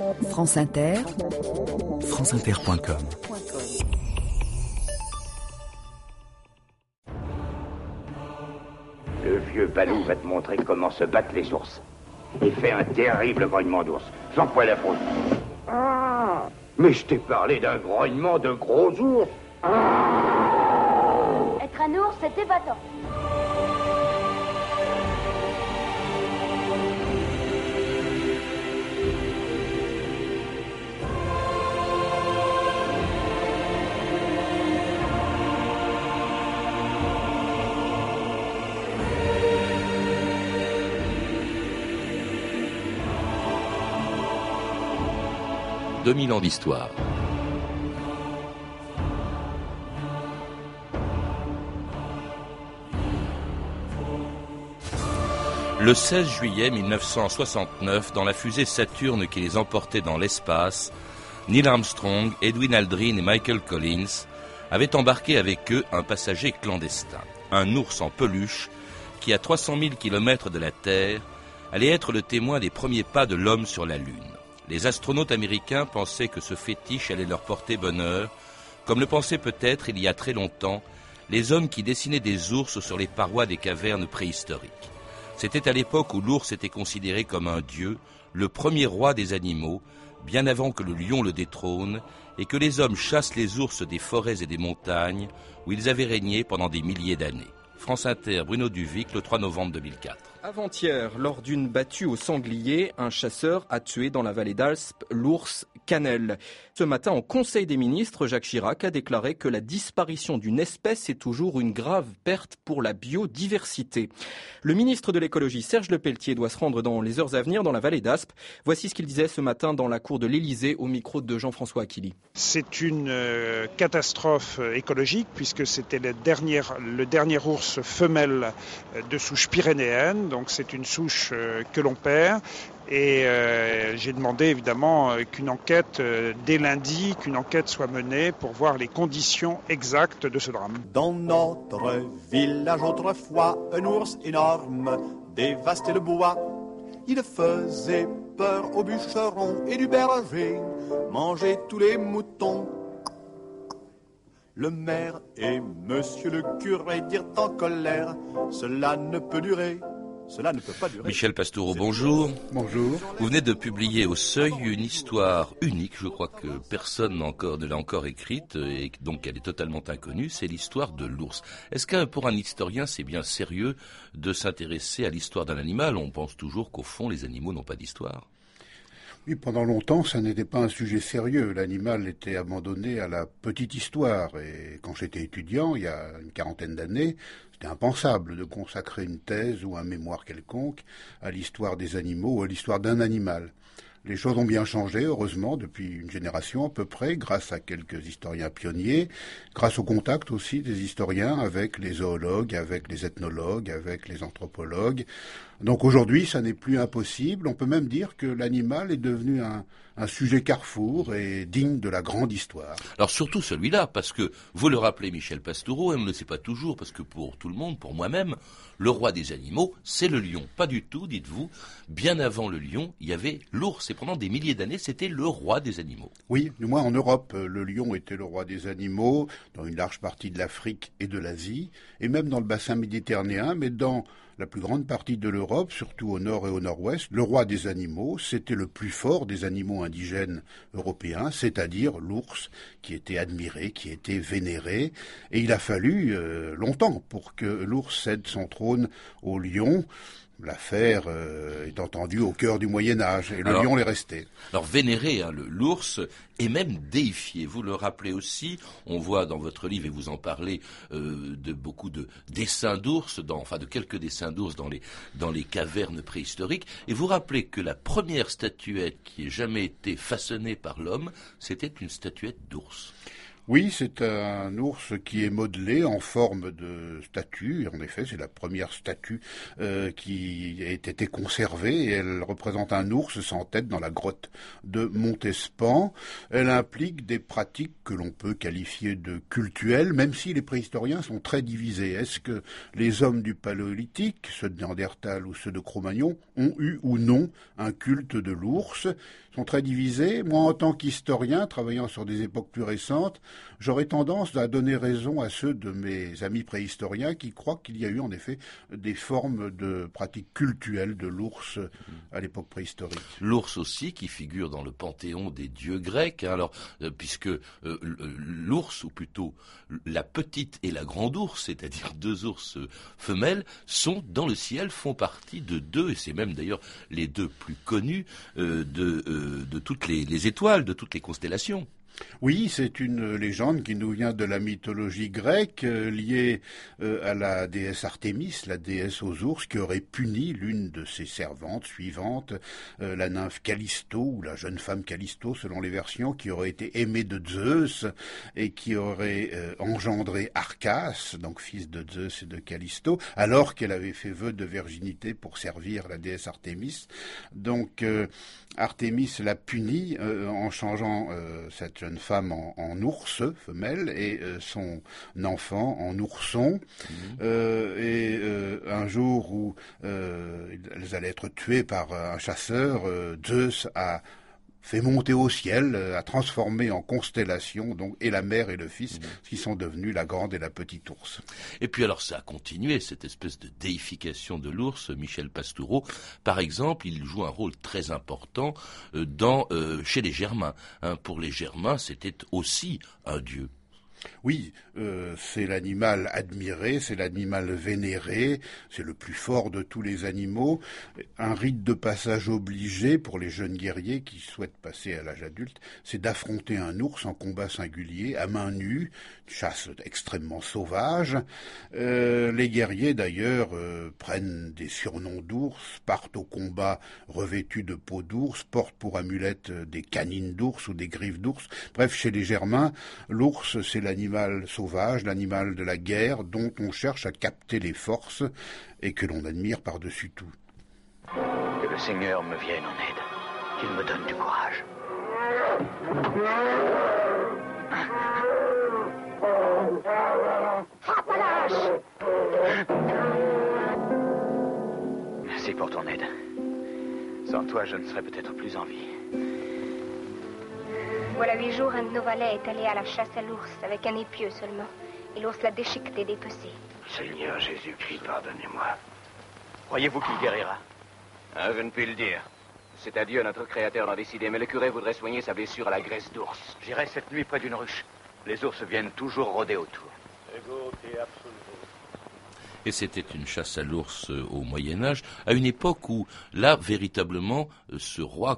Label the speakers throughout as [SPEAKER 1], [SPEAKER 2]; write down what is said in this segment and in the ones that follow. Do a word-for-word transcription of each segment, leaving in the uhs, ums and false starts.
[SPEAKER 1] France Inter,
[SPEAKER 2] france inter point com.
[SPEAKER 3] Le vieux Balou va te montrer comment se battent les ours. Il fait un terrible grognement d'ours. J'en poil la faute. Ah, mais je t'ai parlé d'un grognement de gros ours. Ah.
[SPEAKER 4] Être un ours, c'est épatant.
[SPEAKER 5] deux mille ans d'histoire. Le seize juillet mille neuf cent soixante-neuf, dans la fusée Saturne qui les emportait dans l'espace, Neil Armstrong, Edwin Aldrin et Michael Collins avaient embarqué avec eux un passager clandestin, un ours en peluche qui, à trois cent mille kilomètres de la Terre, allait être le témoin des premiers pas de l'homme sur la Lune. Les astronautes américains pensaient que ce fétiche allait leur porter bonheur, comme le pensaient peut-être, il y a très longtemps, les hommes qui dessinaient des ours sur les parois des cavernes préhistoriques. C'était à l'époque où l'ours était considéré comme un dieu, le premier roi des animaux, bien avant que le lion le détrône, et que les hommes chassent les ours des forêts et des montagnes, où ils avaient régné pendant des milliers d'années. France Inter, Bruno Duvic, le trois novembre deux mille quatre.
[SPEAKER 6] Avant-hier, lors d'une battue au sanglier, un chasseur a tué dans la vallée d'Alspe l'ours Canel. Ce matin, en Conseil des ministres, Jacques Chirac a déclaré que la disparition d'une espèce est toujours une grave perte pour la biodiversité. Le ministre de l'écologie, Serge Lepelletier, doit se rendre dans les heures à venir dans la vallée d'Aspe. Voici ce qu'il disait ce matin dans la cour de l'Élysée au micro de Jean-François Aquili.
[SPEAKER 7] C'est une euh, catastrophe écologique puisque c'était le dernier, le dernier ours femelle de souche pyrénéenne. Donc c'est une souche euh, que l'on perd. Et euh, j'ai demandé évidemment euh, qu'une enquête, euh, dès lundi, qu'une enquête soit menée pour voir les conditions exactes de ce drame.
[SPEAKER 8] Dans notre village autrefois, un ours énorme dévastait le bois. Il faisait peur aux bûcherons et du berger, mangeait tous les moutons. Le maire et monsieur le curé dirent en colère, cela ne peut durer. Cela ne peut pas durer.
[SPEAKER 5] Michel Pastoureau, bonjour.
[SPEAKER 9] Bonjour.
[SPEAKER 5] Vous venez de publier au Seuil une histoire unique, je crois que personne encore, ne l'a encore écrite, et donc elle est totalement inconnue, c'est l'histoire de l'ours. Est-ce que pour un historien c'est bien sérieux de s'intéresser à l'histoire d'un animal ? On pense toujours qu'au fond les animaux n'ont pas d'histoire.
[SPEAKER 9] Oui, pendant longtemps, ça n'était pas un sujet sérieux. L'animal était abandonné à la petite histoire. Et quand j'étais étudiant, il y a une quarantaine d'années, c'était impensable de consacrer une thèse ou un mémoire quelconque à l'histoire des animaux ou à l'histoire d'un animal. Les choses ont bien changé, heureusement, depuis une génération à peu près, grâce à quelques historiens pionniers, grâce au contact aussi des historiens avec les zoologues, avec les ethnologues, avec les anthropologues. Donc aujourd'hui, ça n'est plus impossible. On peut même dire que l'animal est devenu un, un sujet carrefour et digne de la grande histoire.
[SPEAKER 5] Alors surtout celui-là, parce que, vous le rappelez Michel Pastoureau, et on ne le sait pas toujours, parce que pour tout le monde, pour moi-même, le roi des animaux, c'est le lion. Pas du tout, dites-vous. Bien avant le lion, il y avait l'ours. Et pendant des milliers d'années, c'était le roi des animaux.
[SPEAKER 9] Oui, du moins en Europe, le lion était le roi des animaux, dans une large partie de l'Afrique et de l'Asie, et même dans le bassin méditerranéen, mais dans la plus grande partie de l'Europe, surtout au nord et au nord-ouest, le roi des animaux, c'était le plus fort des animaux indigènes européens, c'est-à-dire l'ours, qui était admiré, qui était vénéré. Et il a fallu euh, longtemps pour que l'ours cède son trône au lion. L'affaire euh, est entendue au cœur du Moyen-Âge, et le alors, lion l'est resté.
[SPEAKER 5] Alors vénéré, hein, le, l'ours, est même déifié. Vous le rappelez aussi, on voit dans votre livre, et vous en parlez, euh, de beaucoup de dessins d'ours, dans, enfin de quelques dessins d'ours dans les, dans les cavernes préhistoriques, et vous rappelez que la première statuette qui ait jamais été façonnée par l'homme, c'était une statuette d'ours.
[SPEAKER 9] Oui, c'est un ours qui est modelé en forme de statue. En effet, c'est la première statue euh, qui a été conservée. Et elle représente un ours sans tête dans la grotte de Montespan. Elle implique des pratiques que l'on peut qualifier de cultuelles, même si les préhistoriens sont très divisés. Est-ce que les hommes du Paléolithique, ceux de Néandertal ou ceux de Cro-Magnon, ont eu ou non un culte de l'ours ? sont très divisées. Moi, en tant qu'historien, travaillant sur des époques plus récentes, j'aurais tendance à donner raison à ceux de mes amis préhistoriens qui croient qu'il y a eu en effet des formes de pratiques cultuelles de l'ours à l'époque préhistorique.
[SPEAKER 5] L'ours aussi qui figure dans le panthéon des dieux grecs, hein, alors, euh, puisque euh, l'ours, ou plutôt la petite et la grande ours, c'est-à-dire deux ours femelles, sont dans le ciel, font partie de deux, et c'est même d'ailleurs les deux plus connus euh, de, euh, de toutes les, les étoiles, de toutes les constellations.
[SPEAKER 9] Oui, c'est une légende qui nous vient de la mythologie grecque, euh, liée euh, à la déesse Artémis, la déesse aux ours, qui aurait puni l'une de ses servantes suivantes, euh, la nymphe Callisto, ou la jeune femme Callisto, selon les versions, qui aurait été aimée de Zeus et qui aurait euh, engendré Arcas, donc fils de Zeus et de Callisto, alors qu'elle avait fait vœu de virginité pour servir la déesse Artémis. Donc euh, Artémis l'a punie euh, en changeant euh, cette jeune femme en, en ours femelle et euh, son enfant en ourson. Mmh. Euh, et euh, un jour où euh, elles allaient être tuées par un chasseur, euh, Zeus a fait monter au ciel, euh, a transformé en constellation donc et la mère et le fils, mmh. qui sont devenus la grande et la petite ours.
[SPEAKER 5] Et puis alors ça a continué, cette espèce de déification de l'ours. Michel Pastoureau, par exemple, il joue un rôle très important euh, dans, euh, chez les Germains. Hein, pour les Germains, c'était aussi un dieu.
[SPEAKER 9] Oui, euh, c'est l'animal admiré, c'est l'animal vénéré, c'est le plus fort de tous les animaux. Un rite de passage obligé pour les jeunes guerriers qui souhaitent passer à l'âge adulte, c'est d'affronter un ours en combat singulier, à main nue, une chasse extrêmement sauvage. Euh, les guerriers, d'ailleurs, euh, prennent des surnoms d'ours, partent au combat revêtus de peau d'ours, portent pour amulette des canines d'ours ou des griffes d'ours. Bref, chez les Germains, l'ours, c'est la l'animal sauvage, l'animal de la guerre dont on cherche à capter les forces et que l'on admire par-dessus tout.
[SPEAKER 3] Que le Seigneur me vienne en aide, qu'il me donne du courage. Frappe à l'âge. Merci pour ton aide. Sans toi, je ne serais peut-être plus en vie.
[SPEAKER 1] Voilà huit jours, un de nos valets est allé à la chasse à l'ours avec un épieu seulement. Et l'ours l'a déchiqueté, dépecé.
[SPEAKER 3] Seigneur Jésus-Christ, pardonnez-moi. Croyez-vous qu'il guérira? Ah, je ne puis le dire. C'est à Dieu, notre Créateur, d'en décider. Mais le curé voudrait soigner sa blessure à la graisse d'ours. J'irai cette nuit près d'une ruche. Les ours viennent toujours rôder autour.
[SPEAKER 5] Et c'était une chasse à l'ours au Moyen-Âge, à une époque où, là, véritablement, ce roi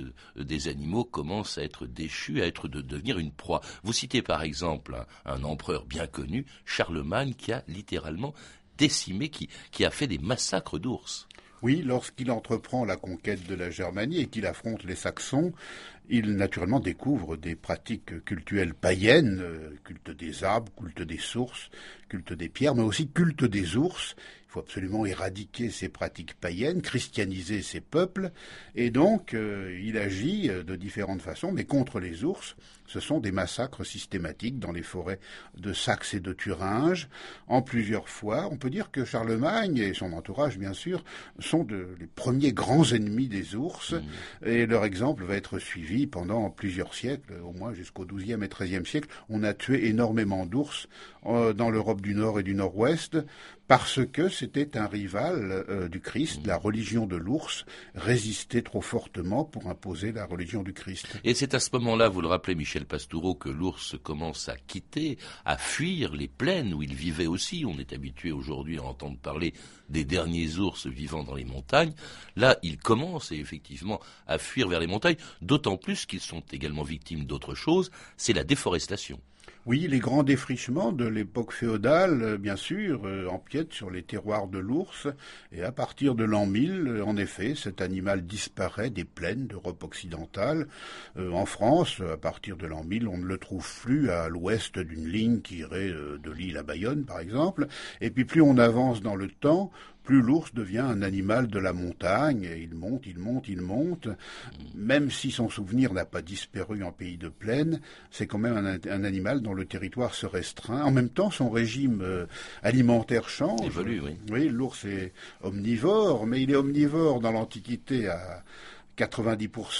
[SPEAKER 5] des animaux commence à être déchu, à être de devenir une proie. Vous citez par exemple un, un empereur bien connu, Charlemagne, qui a littéralement décimé, qui, qui a fait des massacres d'ours.
[SPEAKER 9] Oui, lorsqu'il entreprend la conquête de la Germanie et qu'il affronte les Saxons, il naturellement découvre des pratiques cultuelles païennes, euh, culte des arbres, culte des sources, culte des pierres, mais aussi culte des ours. Il faut absolument éradiquer ces pratiques païennes, christianiser ces peuples, et donc euh, il agit de différentes façons, mais contre les ours. Ce sont des massacres systématiques dans les forêts de Saxe et de Thuringe, en plusieurs fois. On peut dire que Charlemagne et son entourage, bien sûr, sont de, les premiers grands ennemis des ours, mmh. et leur exemple va être suivi pendant plusieurs siècles, au moins jusqu'au douzième et treizième siècle. On a tué énormément d'ours euh, dans l'Europe du Nord et du Nord-Ouest, parce que c'était un rival euh, du Christ. La religion de l'ours résistait trop fortement pour imposer la religion du Christ.
[SPEAKER 5] Et c'est à ce moment-là, vous le rappelez Michel Pastoureau, que l'ours commence à quitter, à fuir les plaines où il vivait aussi. On est habitué aujourd'hui à entendre parler des derniers ours vivant dans les montagnes. Là, il commence effectivement à fuir vers les montagnes, d'autant plus qu'ils sont également victimes d'autre chose, c'est la déforestation.
[SPEAKER 9] Oui, les grands défrichements de l'époque féodale, bien sûr, euh, empiètent sur les terroirs de l'ours, et à partir de l'an mille, en effet, cet animal disparaît des plaines d'Europe occidentale. Euh, en France, à partir de l'an mille, on ne le trouve plus à l'ouest d'une ligne qui irait euh, de Lille à Bayonne, par exemple, et puis plus on avance dans le temps, plus l'ours devient un animal de la montagne, et il monte, il monte, il monte. Même si son souvenir n'a pas disparu en pays de plaine, c'est quand même un, un animal dont le territoire se restreint. En même temps, son régime euh, alimentaire change.
[SPEAKER 5] Évolue, oui.
[SPEAKER 9] Oui, l'ours est omnivore, mais il est omnivore dans l'Antiquité à quatre-vingt-dix pour cent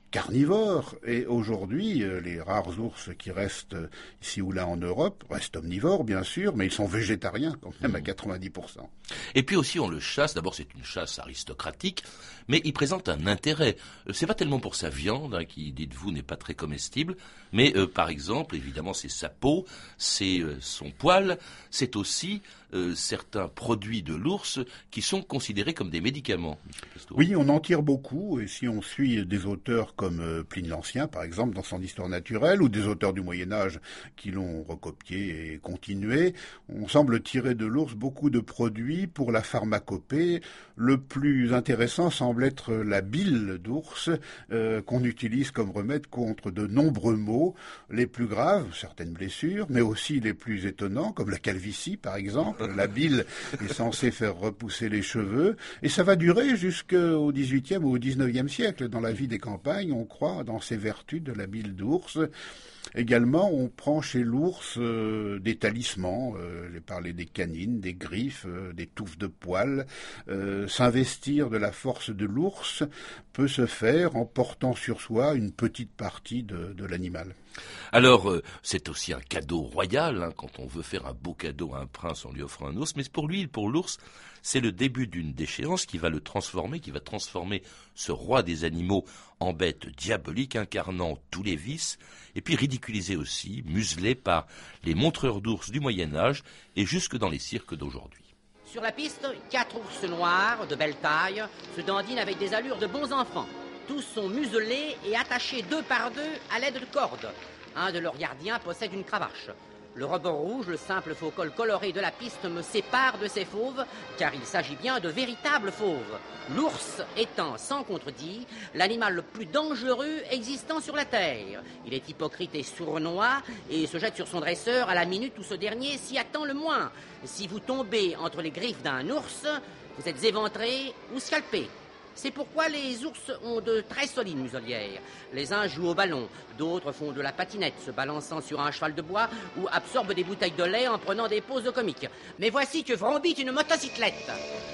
[SPEAKER 9] carnivore, et aujourd'hui, les rares ours qui restent ici ou là en Europe restent omnivores, bien sûr, mais ils sont végétariens quand même à quatre-vingt-dix pour cent.
[SPEAKER 5] Et puis aussi on le chasse, d'abord c'est une chasse aristocratique, mais il présente un intérêt. C'est pas tellement pour sa viande, hein, qui, dites-vous, n'est pas très comestible, mais euh, par exemple, évidemment, c'est sa peau, c'est euh, son poil, c'est aussi euh, certains produits de l'ours qui sont considérés comme des médicaments.
[SPEAKER 9] Oui, on en tire beaucoup, et si on suit des auteurs comme euh, Pline l'Ancien, par exemple, dans son Histoire naturelle, ou des auteurs du Moyen-Âge qui l'ont recopié et continué, on semble tirer de l'ours beaucoup de produits pour la pharmacopée. Le plus intéressant semble être la bile d'ours, euh, qu'on utilise comme remède contre de nombreux maux, les plus graves, certaines blessures, mais aussi les plus étonnants, comme la calvitie par exemple. La bile est censée faire repousser les cheveux, et ça va durer jusqu'au dix-huitième ou au dix-neuvième siècle. Dans la vie des campagnes, on croit dans ces vertus de la bile d'ours. Également, on prend chez l'ours euh, des talismans, euh, j'ai parlé des canines, des griffes, euh, des touffes de poils. Euh, s'investir de la force de l'ours peut se faire en portant sur soi une petite partie de, de l'animal.
[SPEAKER 5] Alors, euh, c'est aussi un cadeau royal, hein, quand on veut faire un beau cadeau à un prince, on lui offre un ours, mais pour lui, pour l'ours, c'est le début d'une déchéance qui va le transformer, qui va transformer ce roi des animaux en bête diabolique, incarnant tous les vices, et puis ridiculisé aussi, muselé par les montreurs d'ours du Moyen-Âge et jusque dans les cirques d'aujourd'hui.
[SPEAKER 4] Sur la piste, quatre ours noirs, de belle taille, se dandinent avec des allures de bons enfants. Tous sont muselés et attachés deux par deux à l'aide de cordes. Un de leurs gardiens possède une cravache. Le ruban rouge, le simple faux col coloré de la piste, me sépare de ces fauves, car il s'agit bien de véritables fauves. L'ours étant, sans contredit, l'animal le plus dangereux existant sur la terre. Il est hypocrite et sournois, et se jette sur son dresseur à la minute où ce dernier s'y attend le moins. Si vous tombez entre les griffes d'un ours, vous êtes éventré ou scalpé. C'est pourquoi les ours ont de très solides muselières. Les uns jouent au ballon, d'autres font de la patinette, se balançant sur un cheval de bois ou absorbent des bouteilles de lait en prenant des poses comiques. Mais voici que vrombit une motocyclette.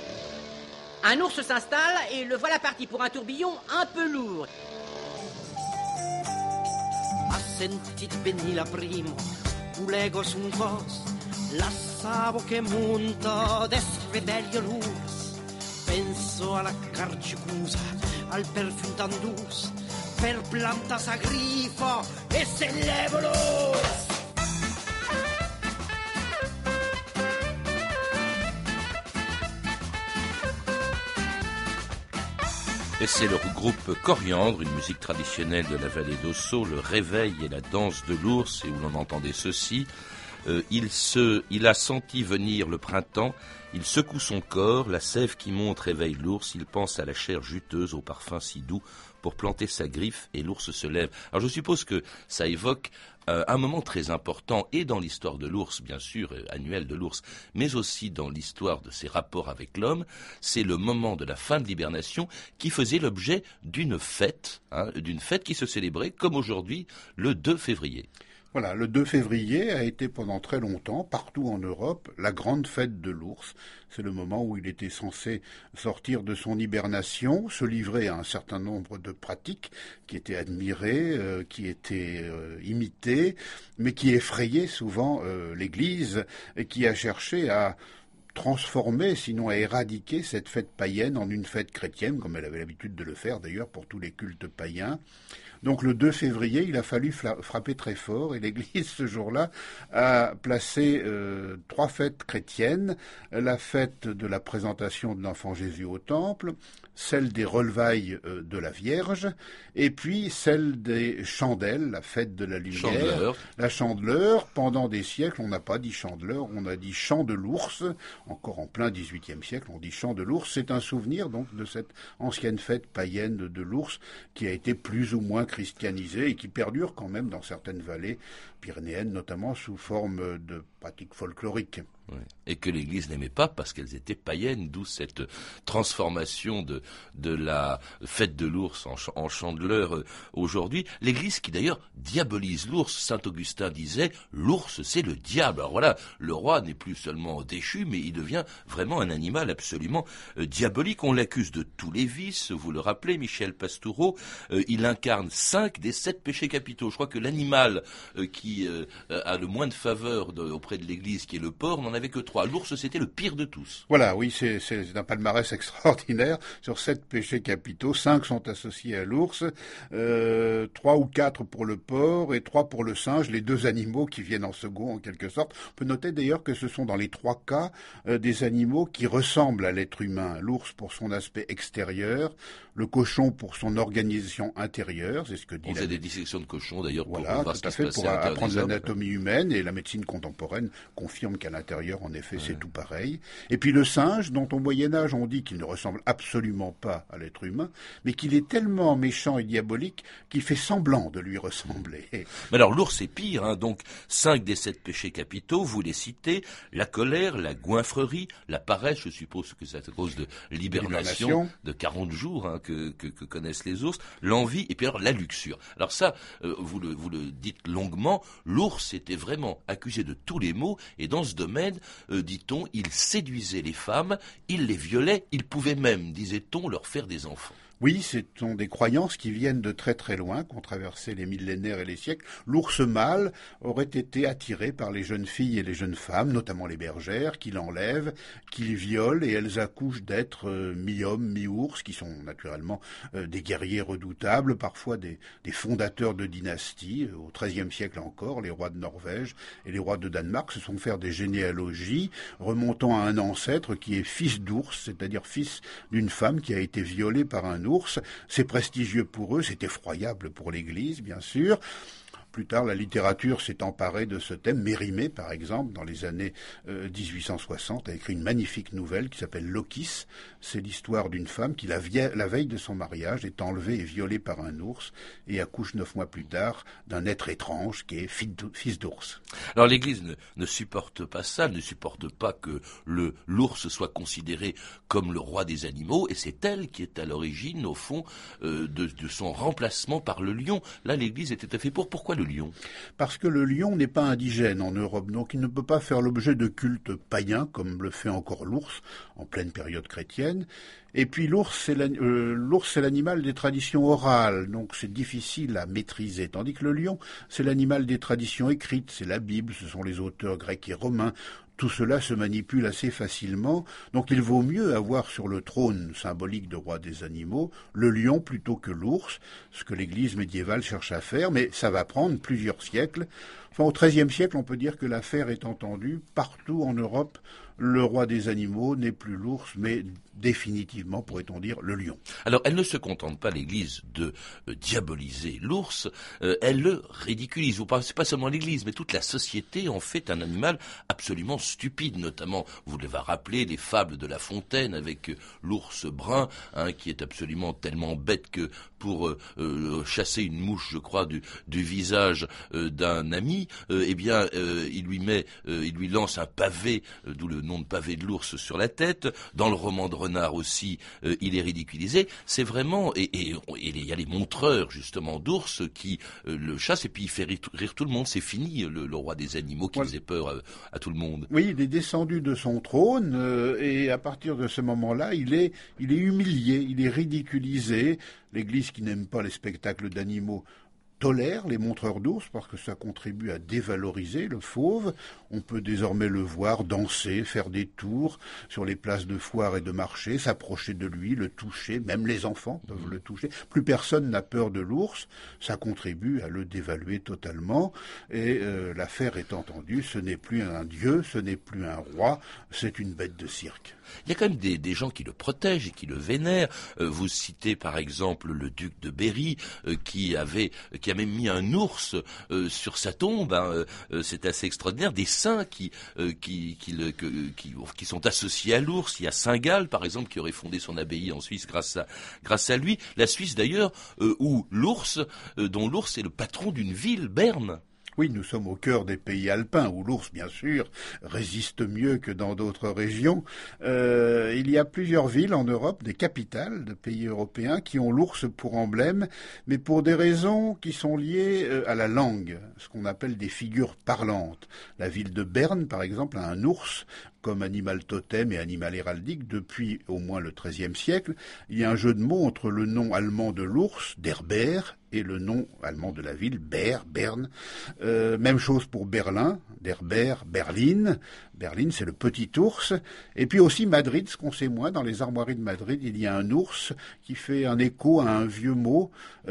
[SPEAKER 4] Un ours s'installe et le voilà parti pour un tourbillon un peu lourd.
[SPEAKER 10] Ha sentito venire la primo, ulego su un cos, la savo che monta, desveglio l'urs. Penso alla carcicusa, al perfum d'andus, per planta sa grifo e se levo l'os.
[SPEAKER 5] Et c'est le groupe Coriandre, une musique traditionnelle de la vallée d'Ossau, le réveil et la danse de l'ours, et où l'on entendait ceci. Euh, il, se, il a senti venir le printemps, il secoue son corps, la sève qui monte réveille l'ours, il pense à la chair juteuse, au parfum si doux, pour planter sa griffe, et l'ours se lève. Alors je suppose que ça évoque euh, un moment très important, et dans l'histoire de l'ours, bien sûr, euh, annuelle de l'ours, mais aussi dans l'histoire de ses rapports avec l'homme. C'est le moment de la fin de l'hibernation qui faisait l'objet d'une fête, hein, d'une fête qui se célébrait, comme aujourd'hui, le deux février.
[SPEAKER 9] Voilà, le deux février a été pendant très longtemps, partout en Europe, la grande fête de l'ours. C'est le moment où il était censé sortir de son hibernation, se livrer à un certain nombre de pratiques qui étaient admirées, euh, qui étaient euh, imitées, mais qui effrayaient souvent euh, l'Église et qui a cherché à transformer, sinon à éradiquer cette fête païenne en une fête chrétienne, comme elle avait l'habitude de le faire d'ailleurs pour tous les cultes païens. Donc le deux février, il a fallu frapper très fort, et l'Église ce jour-là a placé euh, trois fêtes chrétiennes: la fête de la présentation de l'enfant Jésus au temple, celle des relevailles euh, de la Vierge, et puis celle des chandelles, la fête de la lumière,
[SPEAKER 5] Chandeleur.
[SPEAKER 9] La chandeleur. Pendant des siècles, on n'a pas dit chandeleur, on a dit chant de l'ours. Encore en plein dix-huitième siècle, on dit chant de l'ours. C'est un souvenir donc de cette ancienne fête païenne de, de l'ours qui a été plus ou moins christianisée et qui perdure quand même dans certaines vallées pyrénéennes, notamment sous forme de pratique folklorique.
[SPEAKER 5] Ouais. Et que l'Église n'aimait pas parce qu'elles étaient païennes, d'où cette transformation de, de la fête de l'ours en, ch- en chandeleur euh, aujourd'hui. L'Église qui d'ailleurs diabolise l'ours. Saint Augustin disait « l'ours c'est le diable ». Alors voilà, le roi n'est plus seulement déchu, mais il devient vraiment un animal absolument euh, diabolique. On l'accuse de tous les vices, vous le rappelez, Michel Pastoureau. Euh, il incarne cinq des sept péchés capitaux. Je crois que l'animal euh, qui euh, a le moins de faveur de, auprès de l'Église, qui est le porc, n'en avait que trois. L'ours, c'était le pire de tous.
[SPEAKER 9] Voilà, oui, c'est, c'est un palmarès extraordinaire. Sur sept péchés capitaux, cinq sont associés à l'ours, euh, trois ou quatre pour le porc et trois pour le singe, les deux animaux qui viennent en second en quelque sorte. On peut noter d'ailleurs que ce sont dans les trois cas euh, des animaux qui ressemblent à l'être humain. L'ours pour son aspect extérieur, le cochon pour son organisation intérieure, c'est ce que dit.
[SPEAKER 5] On
[SPEAKER 9] la...
[SPEAKER 5] fait des dissections de cochons d'ailleurs pour
[SPEAKER 9] voilà,
[SPEAKER 5] voir ce
[SPEAKER 9] tout à
[SPEAKER 5] qui
[SPEAKER 9] fait,
[SPEAKER 5] se passait
[SPEAKER 9] pour
[SPEAKER 5] à l'intérieur
[SPEAKER 9] apprendre
[SPEAKER 5] des hommes.
[SPEAKER 9] l'anatomie humaine, et la médecine contemporaine confirme qu'à l'intérieur, en effet, ouais. c'est tout pareil. Et puis le singe, dont au Moyen-Âge on dit qu'il ne ressemble absolument pas à l'être humain, mais qu'il est tellement méchant et diabolique qu'il fait semblant de lui ressembler.
[SPEAKER 5] Mais alors l'ours c'est pire, hein, donc cinq des sept péchés capitaux, vous les citez, la colère, la goinfrerie, la paresse, je suppose que c'est à cause de l'hibernation, l'hibernation. de quarante jours hein, que, que, que connaissent les ours, l'envie et puis alors la luxure. Alors ça, euh, vous, le, vous le dites longuement, l'ours était vraiment accusé de tous les maux et dans ce domaine, euh, dit-on, il séduisait les femmes, il les violait, il pouvait même, disait-on, leur faire des enfants.
[SPEAKER 9] Oui, ce sont des croyances qui viennent de très très loin, qui ont traversé les millénaires et les siècles. L'ours mâle aurait été attiré par les jeunes filles et les jeunes femmes, notamment les bergères, qui l'enlèvent, qui les violent, et elles accouchent d'êtres euh, mi-hommes, mi-ours, qui sont naturellement euh, des guerriers redoutables, parfois des, des fondateurs de dynasties. Au treizième siècle encore, les rois de Norvège et les rois de Danemark se sont fait des généalogies remontant à un ancêtre qui est fils d'ours, c'est-à-dire fils d'une femme qui a été violée par un ours. C'est prestigieux pour eux, c'est effroyable pour l'Église, bien sûr. Plus tard, la littérature s'est emparée de ce thème. Mérimée, par exemple, dans les années euh, dix-huit cent soixante, a écrit une magnifique nouvelle qui s'appelle Lokis. C'est l'histoire d'une femme qui, la, vie- la veille de son mariage, est enlevée et violée par un ours et accouche neuf mois plus tard d'un être étrange qui est fils d'ours.
[SPEAKER 5] Alors l'Église ne, ne supporte pas ça, ne supporte pas que le, l'ours soit considéré comme le roi des animaux, et c'est elle qui est à l'origine, au fond, euh, de, de son remplacement par le lion. Là, l'Église était tout à fait pour. Pourquoi le lion ?
[SPEAKER 9] Parce que le lion n'est pas indigène en Europe, donc il ne peut pas faire l'objet de cultes païens, comme le fait encore l'ours, en pleine période chrétienne. Et puis l'ours, c'est, la, euh, l'ours, c'est l'animal des traditions orales, donc c'est difficile à maîtriser. Tandis que le lion, c'est l'animal des traditions écrites, c'est la Bible, ce sont les auteurs grecs et romains. Tout cela se manipule assez facilement, donc il vaut mieux avoir sur le trône symbolique de roi des animaux le lion plutôt que l'ours, ce que l'Église médiévale cherche à faire, mais ça va prendre plusieurs siècles. Enfin, au treizième siècle, on peut dire que l'affaire est entendue. Partout en Europe, le roi des animaux n'est plus l'ours, mais définitivement, pourrait-on dire, le lion.
[SPEAKER 5] Alors, elle ne se contente pas, l'Église, de euh, diaboliser l'ours, euh, elle le ridiculise. Ou pas, c'est pas seulement l'Église, mais toute la société en fait un animal absolument stupide. Notamment, vous l'avez rappelé, les fables de La Fontaine avec euh, l'ours brun, hein, qui est absolument tellement bête que pour euh, euh, chasser une mouche, je crois, du, du visage euh, d'un ami, euh, eh bien, euh, il lui met, euh, il lui lance un pavé, euh, d'où le nom de pavé de l'ours sur la tête. Dans le roman de Renard aussi, euh, il est ridiculisé. C'est vraiment, et et il y a les montreurs justement d'ours qui euh, le chassent et puis il fait rire, rire tout le monde. C'est fini le, le roi des animaux qui ouais. faisait peur à, à tout le monde.
[SPEAKER 9] Oui, il est descendu de son trône euh, et à partir de ce moment-là, il est, il est humilié, il est ridiculisé. L'Église qui n'aime pas les spectacles d'animaux tolère les montreurs d'ours parce que ça contribue à dévaloriser le fauve. On peut désormais le voir danser, faire des tours sur les places de foire et de marché, s'approcher de lui, le toucher, même les enfants peuvent le toucher. Plus personne n'a peur de l'ours, ça contribue à le dévaluer totalement et euh, l'affaire est entendue, ce n'est plus un dieu, ce n'est plus un roi, c'est une bête de cirque.
[SPEAKER 5] Il y a quand même des, des gens qui le protègent et qui le vénèrent. Euh, vous citez par exemple le duc de Berry euh, qui avait qui a même mis un ours euh, sur sa tombe. Hein. Euh, c'est assez extraordinaire. Des saints qui euh, qui qui, le, que, qui qui sont associés à l'ours. Il y a Saint Gall par exemple qui aurait fondé son abbaye en Suisse grâce à grâce à lui. La Suisse d'ailleurs euh, où l'ours euh, dont l'ours est le patron d'une ville, Berne.
[SPEAKER 9] Oui, nous sommes au cœur des pays alpins, où l'ours, bien sûr, résiste mieux que dans d'autres régions. Euh, il y a plusieurs villes en Europe, des capitales de pays européens, qui ont l'ours pour emblème, mais pour des raisons qui sont liées euh, à la langue, ce qu'on appelle des figures parlantes. La ville de Berne, par exemple, a un ours comme animal totem et animal héraldique depuis au moins le treizième siècle. Il y a un jeu de mots entre le nom allemand de l'ours, der Bär, et le nom allemand de la ville, Bär, Berne. Euh, même chose pour Berlin, der Bär, Berlin. Berlin, c'est le petit ours. Et puis aussi Madrid, ce qu'on sait moins, dans les armoiries de Madrid, il y a un ours qui fait un écho à un vieux mot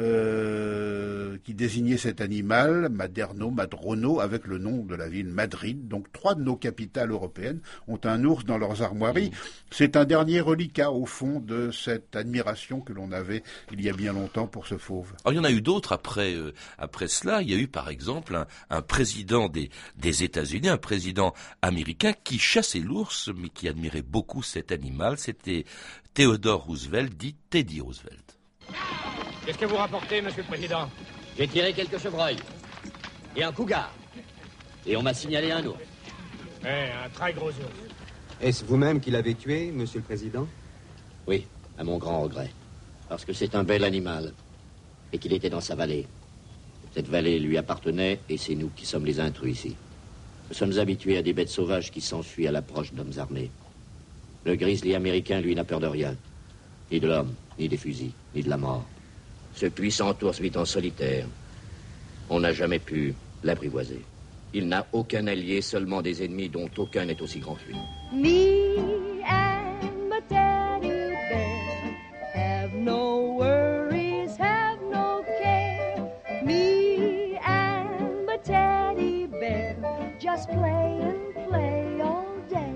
[SPEAKER 9] euh, qui désignait cet animal, Maderno, Madrono, avec le nom de la ville Madrid. Donc trois de nos capitales européennes ont un ours dans leurs armoiries. C'est un dernier reliquat, au fond, de cette admiration que l'on avait il y a bien longtemps pour ce fauve.
[SPEAKER 5] Alors, il y en a eu d'autres après, euh, après cela. Il y a eu, par exemple, un, un président des, des États-Unis, un président américain qui chassait l'ours, mais qui admirait beaucoup cet animal. C'était Theodore Roosevelt, dit Teddy Roosevelt.
[SPEAKER 11] Qu'est-ce que vous rapportez, Monsieur le Président?
[SPEAKER 12] J'ai tiré quelques chevreuils et un cougar. Et on m'a signalé un ours.
[SPEAKER 11] Eh, un très gros ours.
[SPEAKER 13] Est-ce vous-même qui l'avez tué, Monsieur le Président?
[SPEAKER 12] Oui, à mon grand regret. Parce que c'est un bel animal. Et qu'il était dans sa vallée. Cette vallée lui appartenait et c'est nous qui sommes les intrus ici. Nous sommes habitués à des bêtes sauvages qui s'enfuient à l'approche d'hommes armés. Le grizzly américain, lui, n'a peur de rien. Ni de l'homme, ni des fusils, ni de la mort. Ce puissant ours vit en solitaire. On n'a jamais pu l'apprivoiser. Il n'a aucun allié, seulement des ennemis dont aucun n'est aussi grand que lui.
[SPEAKER 14] Me and my teddy bear have no worries, have no care. Me and my teddy bear just play and play all day.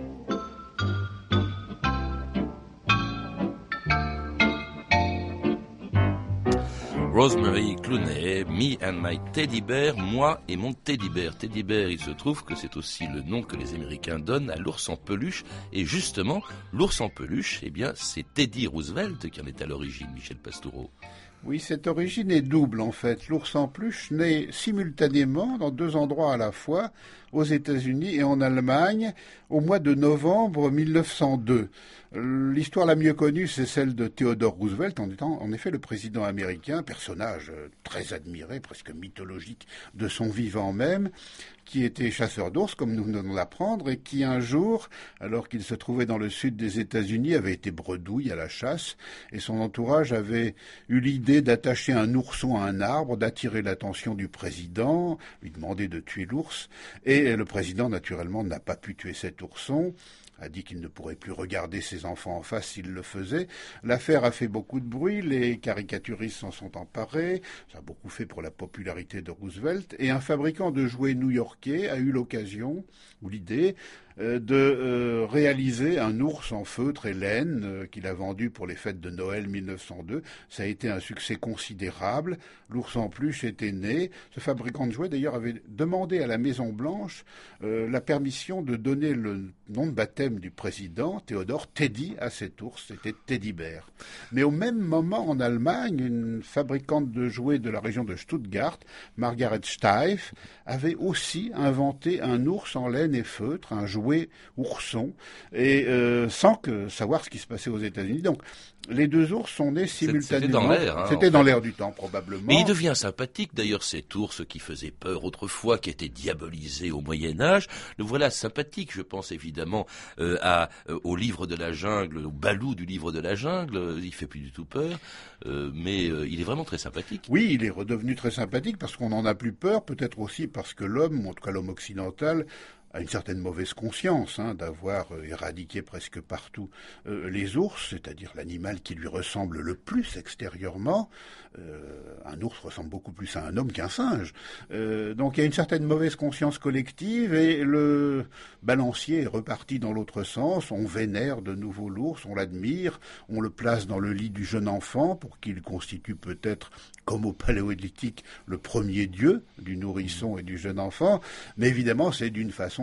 [SPEAKER 5] Rosemary Clooney, Me and My Teddy Bear, moi et mon teddy bear. Teddy bear, il se trouve que c'est aussi le nom que les Américains donnent à l'ours en peluche. Et justement, l'ours en peluche, eh bien, c'est Teddy Roosevelt qui en est à l'origine, Michel Pastoureau.
[SPEAKER 9] Oui, cette origine est double en fait. L'ours en peluche naît simultanément dans deux endroits à la fois, aux États-Unis et en Allemagne, au mois de novembre mille neuf cent deux. L'histoire la mieux connue, c'est celle de Theodore Roosevelt, en étant en effet le président américain, personnage très admiré, presque mythologique de son vivant même, qui était chasseur d'ours, comme nous venons de l'apprendre, et qui un jour, alors qu'il se trouvait dans le sud des États-Unis, avait été bredouille à la chasse, et son entourage avait eu l'idée d'attacher un ourson à un arbre, d'attirer l'attention du président, lui demander de tuer l'ours, et le président, naturellement, n'a pas pu tuer cet ourson, a dit qu'il ne pourrait plus regarder ses enfants en face s'il le faisait. L'affaire a fait beaucoup de bruit, les caricaturistes s'en sont emparés, ça a beaucoup fait pour la popularité de Roosevelt, et un fabricant de jouets new-yorkais a eu l'occasion, ou l'idée, euh, de euh, réaliser un ours en feutre et laine euh, qu'il a vendu pour les fêtes de Noël mille neuf cent deux. Ça a été un succès considérable. L'ours en peluche était né. Ce fabricant de jouets, d'ailleurs, avait demandé à la Maison-Blanche euh, la permission de donner le nom de baptême du président, Théodore, Teddy, à cet ours. C'était Teddy Bear. Mais au même moment, en Allemagne, une fabricante de jouets de la région de Stuttgart, Margaret Steiff, avait aussi inventé un ours en laine et feutre, un jouet ourson, et euh, sans que savoir ce qui se passait aux États-Unis. Donc, les deux ours sont nés simultanément.
[SPEAKER 5] C'était dans l'air. Hein,
[SPEAKER 9] C'était dans l'air du temps, probablement.
[SPEAKER 5] Mais il devient sympathique, d'ailleurs, cet ours qui faisait peur autrefois, qui était diabolisé au Moyen-Âge. Le voilà sympathique, je pense évidemment euh, à, euh, au livre de la jungle, au Balou du livre de la jungle. Il fait plus du tout peur, euh, mais euh, il est vraiment très sympathique.
[SPEAKER 9] Oui, il est redevenu très sympathique parce qu'on n'en a plus peur, peut-être aussi parce que l'homme, en tout cas l'homme occidental, a une certaine mauvaise conscience hein, d'avoir euh, éradiqué presque partout euh, les ours, c'est-à-dire l'animal qui lui ressemble le plus extérieurement. Euh, un ours ressemble beaucoup plus à un homme qu'un singe. Euh, donc il y a une certaine mauvaise conscience collective et le balancier est reparti dans l'autre sens. On vénère de nouveau l'ours, on l'admire, on le place dans le lit du jeune enfant pour qu'il constitue peut-être, comme au paléolithique, le premier dieu du nourrisson et du jeune enfant. Mais évidemment, c'est d'une façon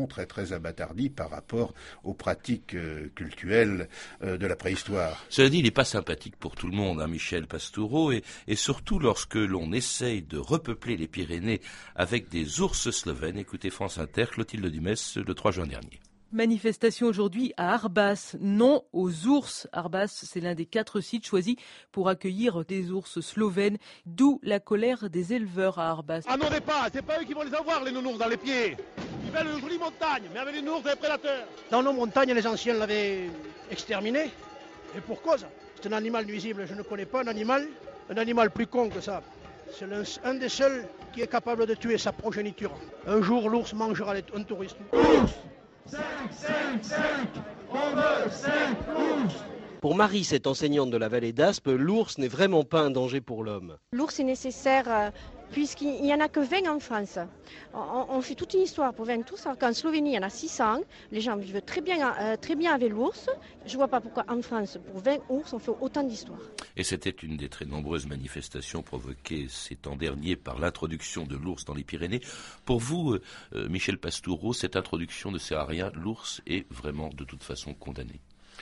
[SPEAKER 9] façon très très abâtardie par rapport aux pratiques euh, cultuelles euh, de la préhistoire.
[SPEAKER 5] Cela dit, il n'est pas sympathique pour tout le monde, hein, Michel Pastoureau, et, et surtout lorsque l'on essaye de repeupler les Pyrénées avec des ours slovènes. Écoutez France Inter, Clotilde Dumès, le trois juin dernier.
[SPEAKER 15] Manifestation aujourd'hui à Arbas, non aux ours. Arbas, c'est l'un des quatre sites choisis pour accueillir des ours slovènes, d'où la colère des éleveurs à Arbas.
[SPEAKER 16] Ah non, pas, c'est pas eux qui vont les avoir, les nounours dans les pieds. Ils veulent une jolie montagne, mais avec les nounours des prédateurs. Dans nos montagnes, les anciens l'avaient exterminé, et pour cause. C'est un animal nuisible, je ne connais pas un animal, un animal plus con que ça. C'est un, un des seuls qui est capable de tuer sa progéniture. Un jour, l'ours mangera les, un touriste.
[SPEAKER 17] cinq, cinq, cinq, on veut cinq ours.
[SPEAKER 18] Pour Marie, cette enseignante de la vallée d'Aspe, l'ours n'est vraiment pas un danger pour l'homme.
[SPEAKER 19] L'ours est nécessaire euh, puisqu'il n'y en a que vingt en France. On, on fait toute une histoire pour vingt ours, alors qu'en Slovénie, il y en a six cents. Les gens vivent très bien, euh, très bien avec l'ours. Je ne vois pas pourquoi en France, pour vingt ours, on fait autant d'histoires.
[SPEAKER 5] Et c'était une des très nombreuses manifestations provoquées ces temps derniers par l'introduction de l'ours dans les Pyrénées. Pour vous, euh, Michel Pastoureau, cette introduction ne sert à rien. L'ours est vraiment de toute façon condamné.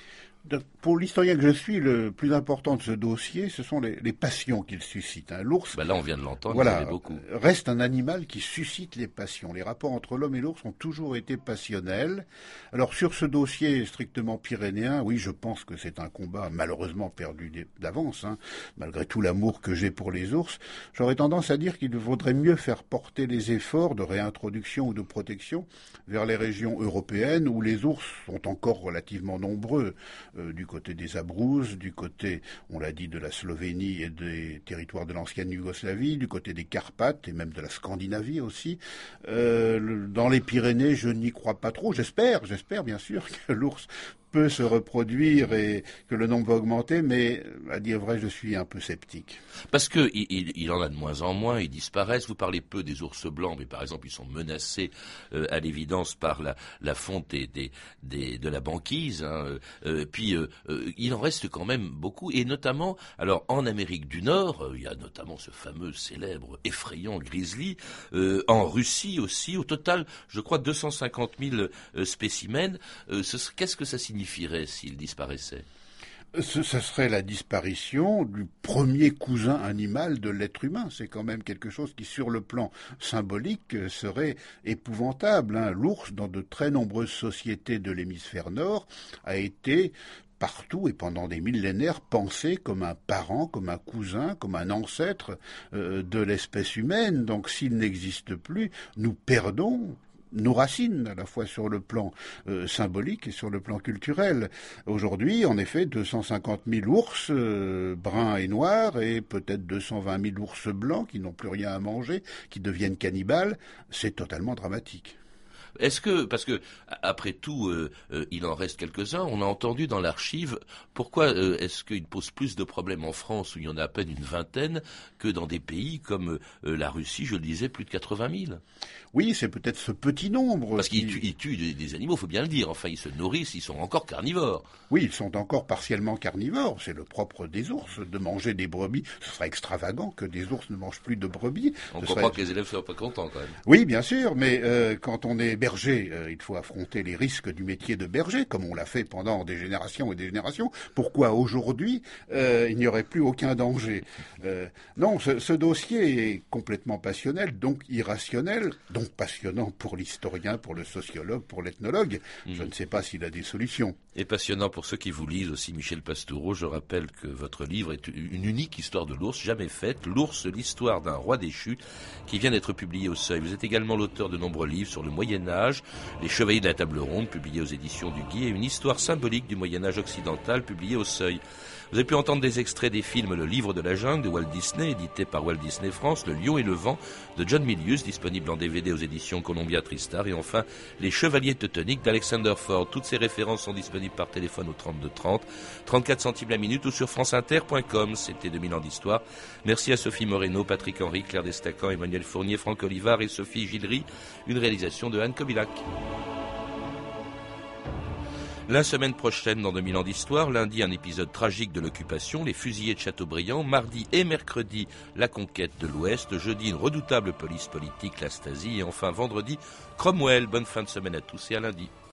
[SPEAKER 9] Pour l'historien que je suis, le plus important de ce dossier, ce sont les, les passions qu'il suscite. Hein. L'ours,
[SPEAKER 5] ben là on vient de l'entendre,
[SPEAKER 9] voilà,
[SPEAKER 5] beaucoup.
[SPEAKER 9] reste un animal qui suscite les passions. Les rapports entre l'homme et l'ours ont toujours été passionnels. Alors sur ce dossier strictement pyrénéen, oui, je pense que c'est un combat malheureusement perdu d'avance, hein, malgré tout l'amour que j'ai pour les ours. J'aurais tendance à dire qu'il vaudrait mieux faire porter les efforts de réintroduction ou de protection vers les régions européennes où les ours sont encore relativement nombreux. Euh, du côté des Abruzzes, du côté, on l'a dit, de la Slovénie et des territoires de l'ancienne Yougoslavie, du côté des Carpates et même de la Scandinavie aussi. Euh, le, dans les Pyrénées, je n'y crois pas trop. J'espère, j'espère bien sûr que l'ours peut se reproduire et que le nombre va augmenter, mais à dire vrai, je suis un peu sceptique.
[SPEAKER 5] Parce que il, il, il en a de moins en moins, ils disparaissent. Vous parlez peu des ours blancs, mais par exemple, ils sont menacés euh, à l'évidence par la, la fonte des, des, des, de la banquise. Hein. Euh, puis euh, euh, il en reste quand même beaucoup, et notamment, alors en Amérique du Nord, euh, il y a notamment ce fameux célèbre, effrayant grizzly. Euh, en Russie aussi, au total, je crois deux cent cinquante mille euh, spécimens. Euh, ce, qu'est-ce que ça signifie s'il disparaissait?
[SPEAKER 9] Ce, ce serait la disparition du premier cousin animal de l'être humain. C'est quand même quelque chose qui, sur le plan symbolique, serait épouvantable. Hein. L'ours, dans de très nombreuses sociétés de l'hémisphère nord, a été partout et pendant des millénaires pensé comme un parent, comme un cousin, comme un ancêtre euh, de l'espèce humaine. Donc s'il n'existe plus, nous perdons nos racines, à la fois sur le plan euh, symbolique et sur le plan culturel. Aujourd'hui, en effet, deux cent cinquante mille ours euh, bruns et noirs et peut-être deux cent vingt mille ours blancs qui n'ont plus rien à manger, qui deviennent cannibales, c'est totalement dramatique.
[SPEAKER 5] Est-ce que, parce que après tout, euh, euh, il en reste quelques-uns, on a entendu dans l'archive, pourquoi euh, est-ce qu'il pose plus de problèmes en France, où il y en a à peine une vingtaine, que dans des pays comme euh, la Russie, je le disais, plus de quatre-vingt mille?
[SPEAKER 9] Oui, c'est peut-être ce petit nombre.
[SPEAKER 5] Parce qu'ils
[SPEAKER 9] qui...
[SPEAKER 5] tuent, ils tuent des, des animaux, il faut bien le dire, enfin ils se nourrissent, ils sont encore carnivores.
[SPEAKER 9] Oui, ils sont encore partiellement carnivores, c'est le propre des ours, de manger des brebis. Ce serait extravagant que des ours ne mangent plus de brebis.
[SPEAKER 5] On
[SPEAKER 9] Ce
[SPEAKER 5] comprend
[SPEAKER 9] serait...
[SPEAKER 5] que les élèves ne soient pas contents quand même.
[SPEAKER 9] Oui, bien sûr, mais euh, quand on est berger, euh, il faut affronter les risques du métier de berger, comme on l'a fait pendant des générations et des générations. Pourquoi aujourd'hui, euh, il n'y aurait plus aucun danger? euh, Non, ce, ce dossier est complètement passionnel, donc irrationnel, donc passionnant pour l'historien, pour le sociologue, pour l'ethnologue. Mmh. Je ne sais pas s'il a des solutions.
[SPEAKER 5] Et passionnant pour ceux qui vous lisent aussi, Michel Pastoureau. Je rappelle que votre livre est une unique histoire de l'ours jamais faite, L'ours, l'histoire d'un roi déchu, qui vient d'être publié au Seuil. Vous êtes également l'auteur de nombreux livres sur le Moyen-Âge, Les Chevaliers de la Table Ronde, publié aux éditions du Guy, et une histoire symbolique du Moyen-Âge occidental, publié au Seuil. Vous avez pu entendre des extraits des films Le Livre de la Jungle de Walt Disney, édité par Walt Disney France, Le Lion et le Vent de John Milius, disponible en D V D aux éditions Columbia Tristar, et enfin Les Chevaliers Teutoniques d'Alexander Ford. Toutes ces références sont disponibles par téléphone au trente-deux trente, trente-quatre centimes la minute ou sur franceinter point com. C'était deux mille ans d'histoire. Merci à Sophie Moreno, Patrick Henry, Claire Destacan, Emmanuel Fournier, Franck Olivard et Sophie Gillery. Une réalisation de Anne Kobilac. La semaine prochaine, dans deux mille ans d'histoire, lundi, un épisode tragique de l'occupation, les fusillés de Chateaubriand, mardi et mercredi, la conquête de l'Ouest, jeudi, une redoutable police politique, la Stasi, et enfin vendredi, Cromwell. Bonne fin de semaine à tous et à lundi.